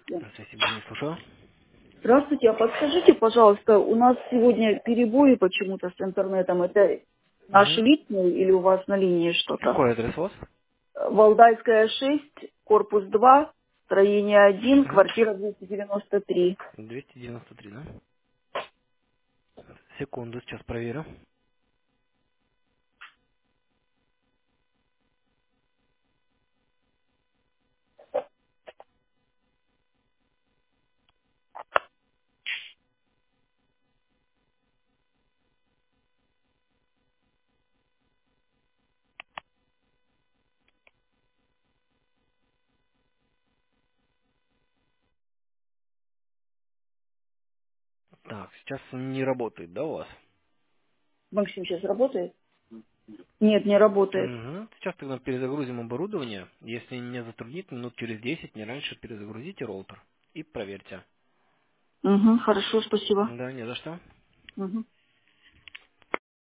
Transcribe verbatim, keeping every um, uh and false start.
Здравствуйте, не слушаю. Здравствуйте, а подскажите, пожалуйста, у нас сегодня перебои почему-то с интернетом. Это наши Угу. личные или у вас на линии что-то? Какой адрес у вас? Валдайская шесть, корпус два, строение один, Угу. квартира двести девяносто три. двести девяносто три, да? Секунду, сейчас проверю. Так, сейчас не работает, да, у вас? Максим сейчас работает? Нет, не работает. Угу. Сейчас тогда перезагрузим оборудование. Если не затруднит, минут через десять, не раньше, перезагрузите роутер и проверьте. Угу, хорошо, спасибо. Да, не за что. Угу.